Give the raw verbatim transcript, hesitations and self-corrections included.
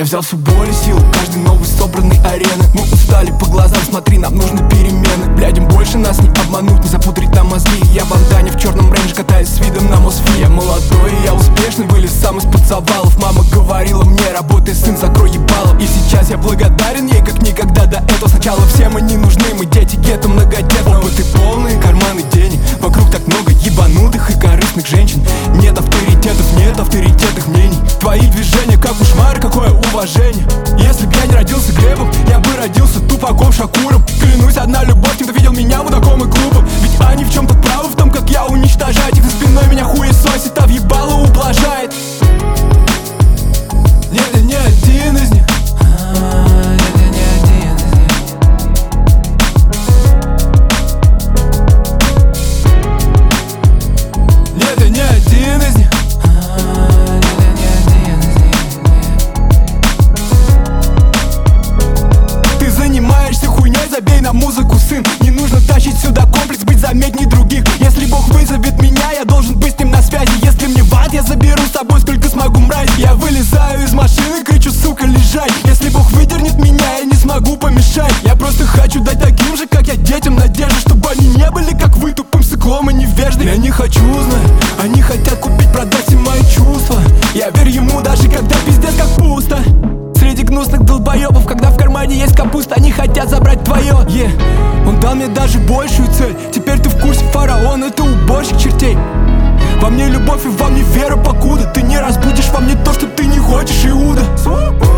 Я взял всю боль и силу каждой новой собранной арены. Мы устали по глазам, смотри, нам нужны перемены. Блядь, им больше нас не обмануть, не запудрить нам мозги. Я в бандане в черном рейндже, катаюсь с видом на Мосфи. Я молодой, я успешный, вылез сам из-под завалов. Мама говорила мне: работай, сын, закрой ебало. И сейчас я благодарен ей как никогда до этого. Сначала всем они нужны, мы дети гетто многодетного. Опыты полные, карманы денег, вокруг так много ебанутых и корыстных женщин. Нет авторитетов, нет авторитетных мнений. Твои движения как кошмар, какое уважение. Если б я не родился Глебом, я бы родился Тупаком Шакуром. Клянусь, одна любовь, кем-то видел меня мудаком и глупым. Ведь они в чем-то правы в том, как я уничтожаю их. За спиной меня хуесосит, а въебало ублажает. Нет, я не один из них. Нет, я не один из них. Нет, я не один из них. Забей на музыку, сын, не нужно тащить сюда комплекс, быть заметней других. Если Бог вызовет меня, я должен быть с ним на связи. Если мне в ад, я заберу с собой сколько смогу, мразь. Я вылезаю из машины, кричу: сука, лежай. Если Бог выдернет меня, я не смогу помешать. Я просто хочу дать таким же, как я, детям надежду, чтобы они не были как вы, тупым сыклом и невеждой. Я не хочу знать, они хотят купить, продать все мои чувства. Я верю ему, даже когда пиздец как пусто. Среди гнусных долбоебов, когда в кармане есть капуста, они хотят забрать твое. Yeah. Он дал мне даже большую цель. Теперь ты в курсе, фараон — это уборщик чертей. Во мне любовь и во мне вера, покуда ты не разбудишь во мне то, что ты не хочешь, Иуда.